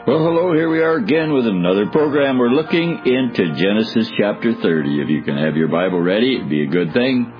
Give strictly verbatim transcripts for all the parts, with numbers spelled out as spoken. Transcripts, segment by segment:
Well, hello, here we are again with another program. We're looking into Genesis chapter thirty. If you can have your Bible ready, it'd be a good thing.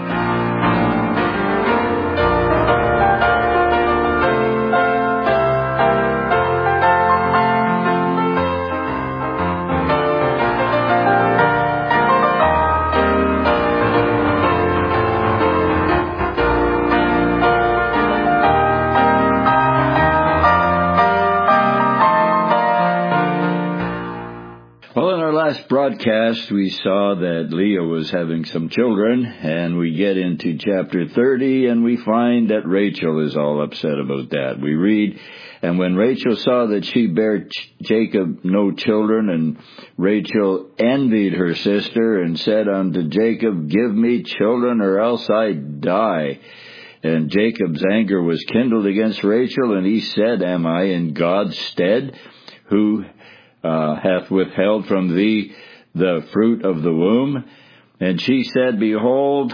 Broadcast, we saw that Leah was having some children, and we get into chapter thirty, and we find that Rachel is all upset about that. We read, and when Rachel saw that she bare Ch- Jacob no children, and Rachel envied her sister, and said unto Jacob, Give me children, or else I die. And Jacob's anger was kindled against Rachel, and he said, Am I in God's stead, who uh, hath withheld from thee the fruit of the womb? And she said, Behold,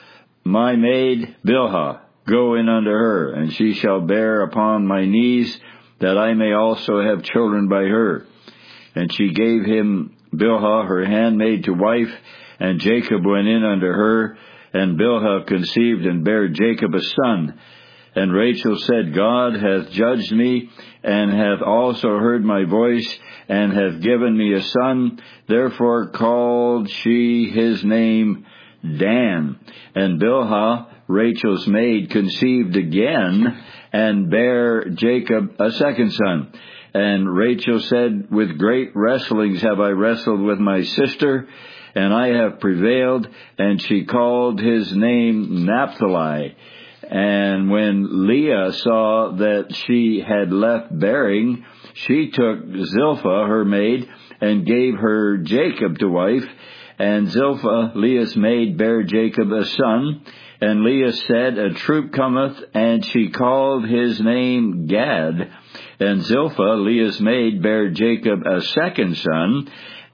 my maid Bilhah, go in unto her, and she shall bear upon my knees, that I may also have children by her. And she gave him Bilhah, her handmaid, to wife, and Jacob went in unto her, and Bilhah conceived and bare Jacob a son. And Rachel said, God hath judged me, and hath also heard my voice, and hath given me a son. Therefore called she his name Dan. And Bilhah, Rachel's maid, conceived again, and bare Jacob a second son. And Rachel said, With great wrestlings have I wrestled with my sister, and I have prevailed. And she called his name Naphtali. And when Leah saw that she had left bearing, she took Zilpah, her maid, and gave her Jacob to wife. And Zilpah, Leah's maid, bare Jacob a son. And Leah said, A troop cometh, and she called his name Gad. And Zilpah, Leah's maid, bare Jacob a second son.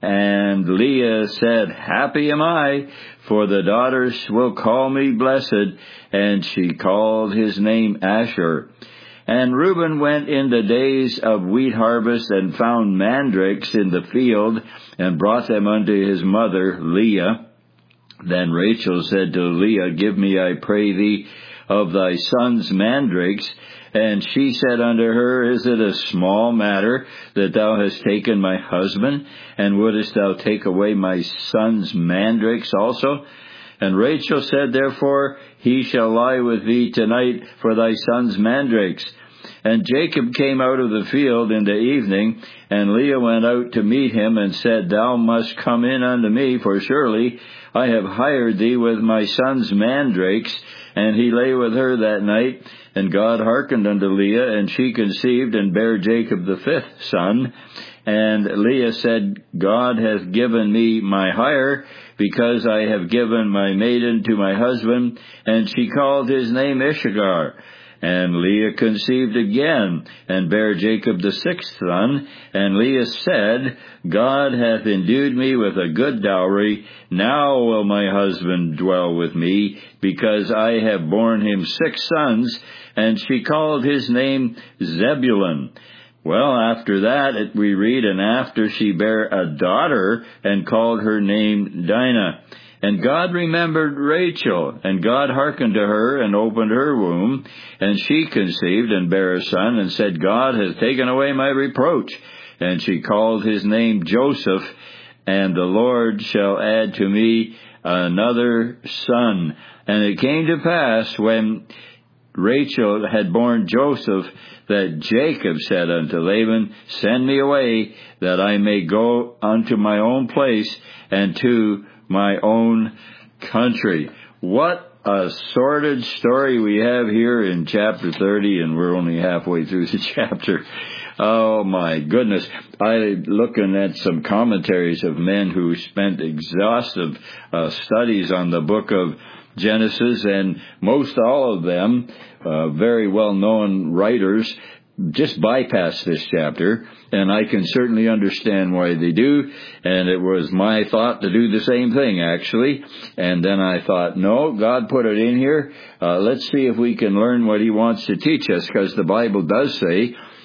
And Leah said, Happy am I, for the daughters will call me blessed. And she called his name Asher. And Reuben went in the days of wheat harvest, and found mandrakes in the field, and brought them unto his mother Leah. Then Rachel said to Leah, Give me, I pray thee, of thy son's mandrakes. And she said unto her, Is it a small matter that thou hast taken my husband? And wouldest thou take away my son's mandrakes also? And Rachel said, Therefore he shall lie with thee tonight for thy son's mandrakes. And Jacob came out of the field in the evening, and Leah went out to meet him, and said, Thou must come in unto me, for surely I have hired thee with my son's mandrakes. And he lay with her that night, and God hearkened unto Leah, and she conceived, and bare Jacob the fifth son. And Leah said, God hath given me my hire, because I have given my maiden to my husband. And she called his name Issachar. And Leah conceived again, and bare Jacob the sixth son. And Leah said, God hath endued me with a good dowry. Now will my husband dwell with me, because I have borne him six sons. And she called his name Zebulun. Well, after that, we read, And after she bare a daughter, and called her name Dinah. And God remembered Rachel, and God hearkened to her, and opened her womb. And she conceived, and bare a son, and said, God hath taken away my reproach. And she called his name Joseph, and the Lord shall add to me another son. And it came to pass, when Rachel had borne Joseph, that Jacob said unto Laban, Send me away, that I may go unto my own place, and to my own country. What a sordid story we have here in chapter thirty, and we're only halfway through the chapter. Oh my goodness. I looking at some commentaries of men who spent exhaustive uh, studies on the book of Genesis, and most all of them, uh, very well-known writers, just bypass this chapter, and I can certainly understand why they do, and it was my thought to do the same thing, actually, and then I thought, no, God put it in here, uh, let's see if we can learn what He wants to teach us, because the Bible does say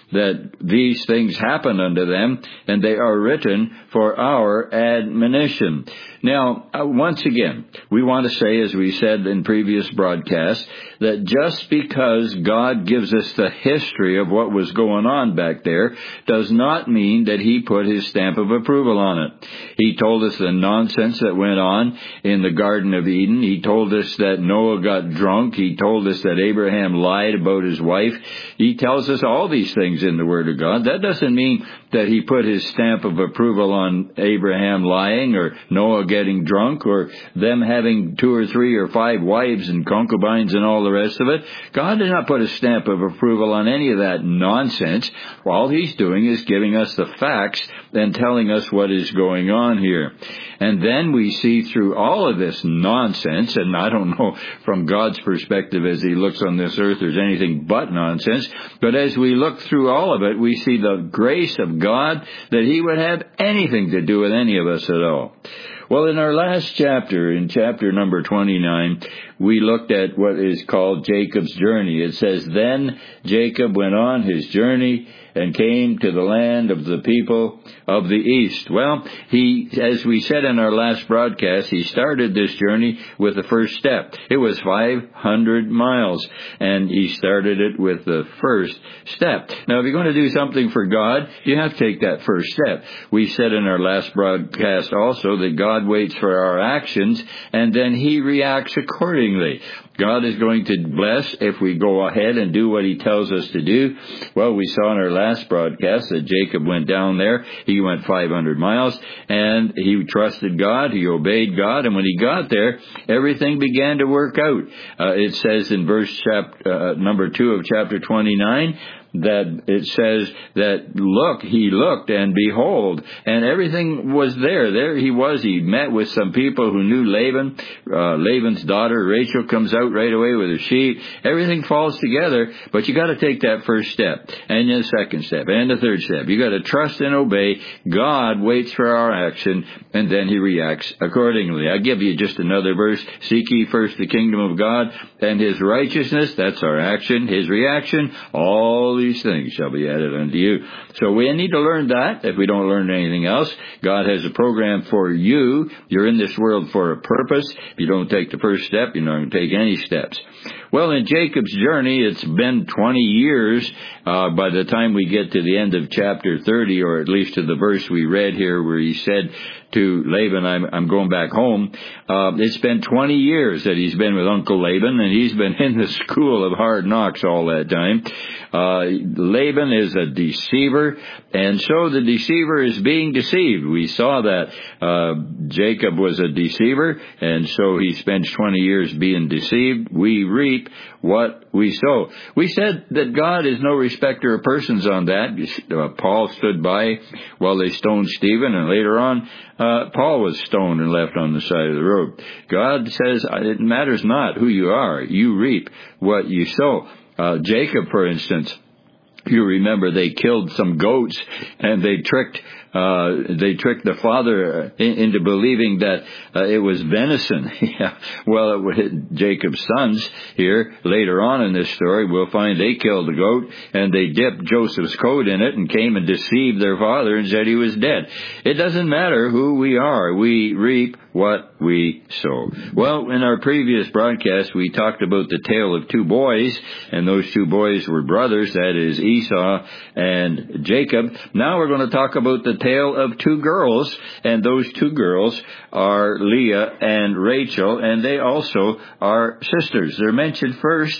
that these things happen unto them, and they are written for our admonition. Now, uh, once again, we want to say, as we said in previous broadcasts, that just because God gives us the history of what was going on back there does not mean that He put His stamp of approval on it. He told us the nonsense that went on in the Garden of Eden. He told us that Noah got drunk. He told us that Abraham lied about his wife. He tells us all these things in the Word of God. That doesn't mean that He put His stamp of approval on Abraham lying or Noah getting drunk or them having two or three or five wives and concubines and all the rest of it. God did not put a stamp of approval on any of that nonsense. All He's doing is giving us the facts and telling us what is going on here. And then we see through all of this nonsense, and I don't know from God's perspective as He looks on this earth there's anything but nonsense, but as we look through all of it, we see the grace of God that He would have anything to do with any of us at all. Well, in our last chapter, in chapter number twenty-nine, we looked at what is called Jacob's journey. It says, "Then Jacob went on his journey and came to the land of the people of the east." Well, he, as we said in our last broadcast, he started this journey with the first step. It was five hundred miles, and he started it with the first step. Now, if you're going to do something for God, you have to take that first step. We said in our last broadcast also that God waits for our actions, and then He reacts accordingly. God is going to bless if we go ahead and do what He tells us to do. Well, we saw in our last broadcast that Jacob went down there. He went five hundred miles, and he trusted God. He obeyed God, and when he got there, everything began to work out. Uh, it says in verse chapter, uh, number two of chapter twenty-nine, that it says that, look, he looked, and behold, and everything was there. There he was. He met with some people who knew Laban. Uh, Laban's daughter, Rachel, comes out right away with her sheep. Everything falls together, but you got to take that first step, and the second step, and the third step. You got to trust and obey. God waits for our action, and then He reacts accordingly. I give you just another verse. "Seek ye first the kingdom of God and His righteousness." That's our action. His reaction, all these things shall be added unto you. So we need to learn that if we don't learn anything else. God has a program for you. You're in this world for a purpose. If you don't take the first step, you're not going to take any steps. Well, in Jacob's journey, it's been twenty years uh, by the time we get to the end of chapter thirty, or at least to the verse we read here where he said to Laban, I'm, I'm going back home. Uh, it's been twenty years that he's been with Uncle Laban, and he's been in the school of hard knocks all that time. Uh, Laban is a deceiver, and so the deceiver is being deceived. We saw that uh, Jacob was a deceiver, and so he spends twenty years being deceived. We reap what we sow. We said that God is no respecter of persons on that. Uh, Paul stood by while they stoned Stephen, and later on, uh, Paul was stoned and left on the side of the road. God says, it matters not who you are. You reap what you sow. Uh, Jacob, for instance, you remember they killed some goats, and they tricked uh they tricked the father in, into believing that uh, it was venison. yeah. Well, it was Jacob's sons here later on in this story. We'll find they killed the goat, and they dipped Joseph's coat in it and came and deceived their father and said he was dead. It doesn't matter who we are. We reap what we sow. Well, in our previous broadcast, we talked about the tale of two boys, and those two boys were brothers, that is Esau and Jacob. Now we're going to talk about the tale of two girls, and those two girls are Leah and Rachel, and they also are sisters. They're mentioned first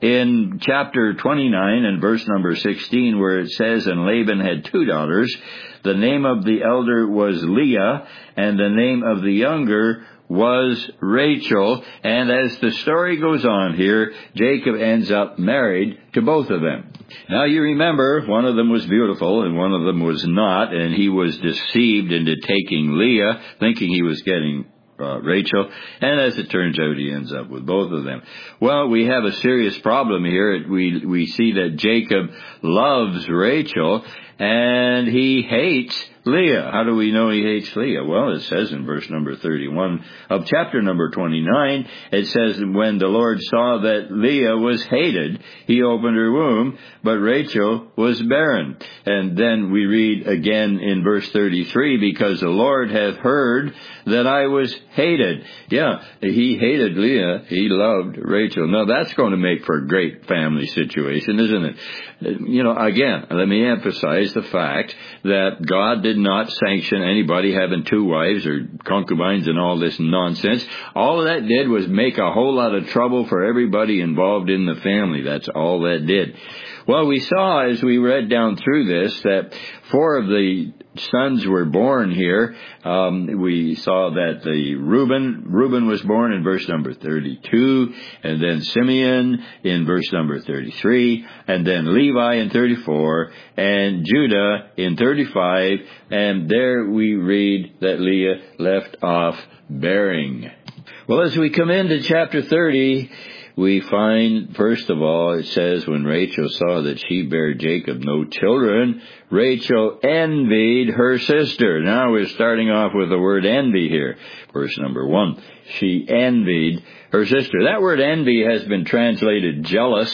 in chapter twenty-nine and verse number sixteen, where it says, "And Laban had two daughters. The name of the elder was Leah, and the name of the younger was Rachel." And as the story goes on here, Jacob ends up married to both of them. Now you remember, one of them was beautiful and one of them was not, and he was deceived into taking Leah, thinking he was getting Uh, Rachel, and as it turns out, he ends up with both of them. Well, we have a serious problem here. We we see that Jacob loves Rachel, and he hates Leah. How do we know he hates Leah? Well, it says in verse number thirty-one of chapter number twenty-nine, it says, when the Lord saw that Leah was hated, he opened her womb, but Rachel was barren. And then we read again in verse thirty-three, because the Lord hath heard that I was hated. Yeah, he hated Leah. He loved Rachel. Now, that's going to make for a great family situation, isn't it? You know, again, let me emphasize the fact that God did not sanction anybody having two wives or concubines and all this nonsense. All that did was make a whole lot of trouble for everybody involved in the family. That's all that did. Well, we saw as we read down through this that four of the sons were born here. Um, we saw that the Reuben, Reuben was born in verse number thirty-two, and then Simeon in verse number thirty-three, and then Levi in thirty-four, and Judah in thirty-five, and there we read that Leah left off bearing. Well, as we come into chapter thirty, we find, first of all, it says, when Rachel saw that she bare Jacob no children, Rachel envied her sister. Now we're starting off with the word envy here. Verse number one, she envied her sister. That word envy has been translated jealous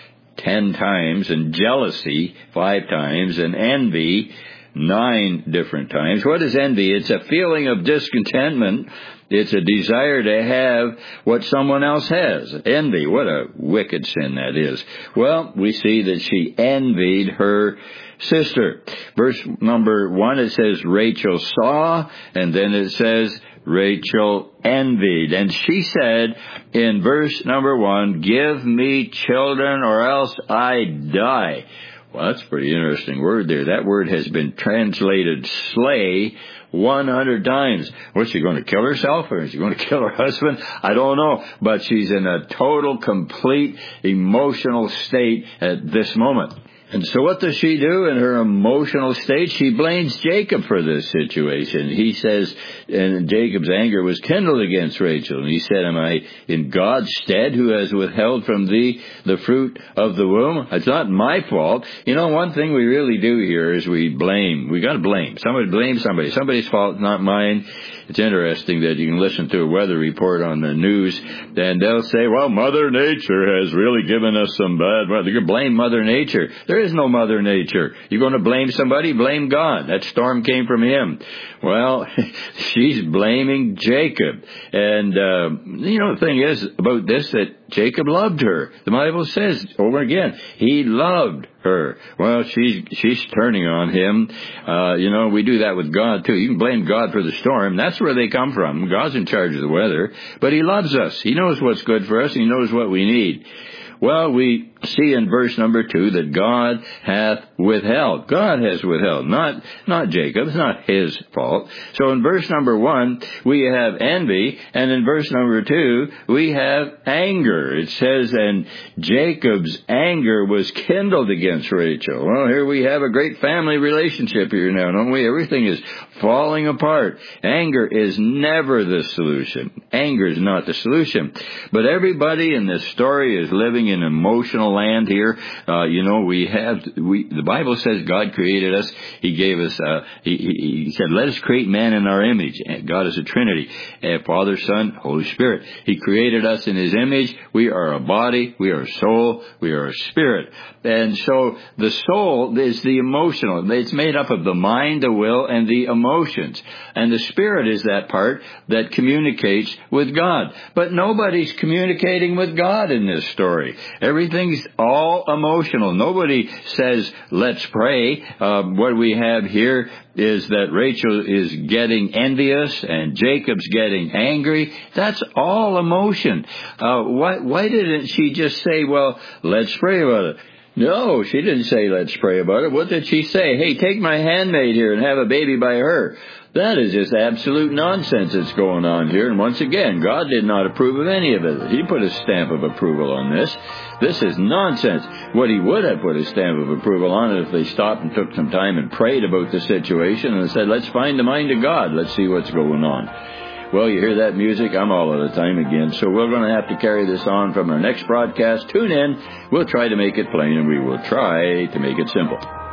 ten times, and jealousy five times, and envy nine different times. What is envy? It's a feeling of discontentment. It's a desire to have what someone else has. Envy, what a wicked sin that is. Well, we see that she envied her sister. Verse number one, it says Rachel saw, and then it says Rachel envied. And she said in verse number one, give me children or else I die. Well, that's a pretty interesting word there. That word has been translated slay one hundred times. Was she going to kill herself, or is she going to kill her husband? I don't know. But she's in a total, complete emotional state at this moment. And so what does she do in her emotional state? She blames Jacob for this situation. He says, and Jacob's anger was kindled against Rachel. And he said, am I in God's stead who has withheld from thee the fruit of the womb? It's not my fault. You know, one thing we really do here is we blame. We got to blame. Somebody blame somebody. Somebody's fault, not mine. It's interesting that you can listen to a weather report on the news, and they'll say, well, Mother Nature has really given us some bad weather. You can blame Mother Nature. There is no Mother Nature. You're going to blame somebody? Blame God. That storm came from him. Well, she's blaming Jacob. And, uh, you know, the thing is about this, that Jacob loved her. The Bible says over again, he loved her. Well, she's, she's turning on him. Uh, you know, we do that with God too. You can blame God for the storm. That's where they come from. God's in charge of the weather, but he loves us. He knows what's good for us. He knows what we need. Well, we see in verse number two that God hath withheld. God has withheld, not not Jacob. It's not his fault. So in verse number one, we have envy, and in verse number two, we have anger. It says, and Jacob's anger was kindled against Rachel. Well, here we have a great family relationship here now, don't we? Everything is falling apart. Anger is never the solution. Anger is not the solution. But everybody in this story is living in emotional land here. Uh, you know, we have, we, the Bible says God created us. He gave us, uh, he, he, he said, let us create man in our image. God is a Trinity. Uh, Father, Son, Holy Spirit. He created us in his image. We are a body. We are a soul. We are a spirit. And so the soul is the emotional. It's made up of the mind, the will, and the emotions. And the spirit is that part that communicates with God. But nobody's communicating with God in this story. Everything's all emotional. Nobody says, let's pray. Uh, what we have here is that Rachel is getting envious and Jacob's getting angry. That's all emotion. Uh, why, why didn't she just say, well, let's pray about it? No, she didn't say, let's pray about it. What did she say? Hey, take my handmaid here and have a baby by her. That is just absolute nonsense that's going on here. And once again, God did not approve of any of it. He put a stamp of approval on this. This is nonsense. What he would have put a stamp of approval on it if they stopped and took some time and prayed about the situation and said, let's find the mind of God. Let's see what's going on. Well, you hear that music? I'm all out of time again. So we're going to have to carry this on from our next broadcast. Tune in. We'll try to make it plain, and we will try to make it simple.